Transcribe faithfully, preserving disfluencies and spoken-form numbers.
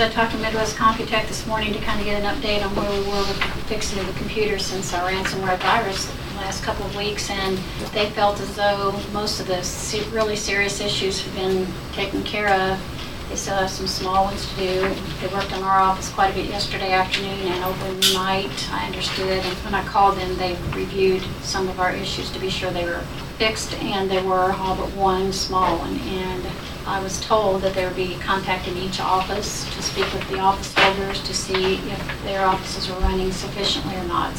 I talked to Midwest Computech this morning to kind of get an update on where we were with the fixing of the computer since our ransomware virus the last couple of weeks, and they felt as though most of the se- really serious issues have been taken care of. They still have some small ones to do. They worked on our office quite a bit yesterday afternoon and overnight, I understood. And when I called them, they reviewed some of our issues to be sure they were fixed, and there were all but one small one. And I was told that they would be contacting each office to speak with the office holders to see if their offices were running sufficiently or not.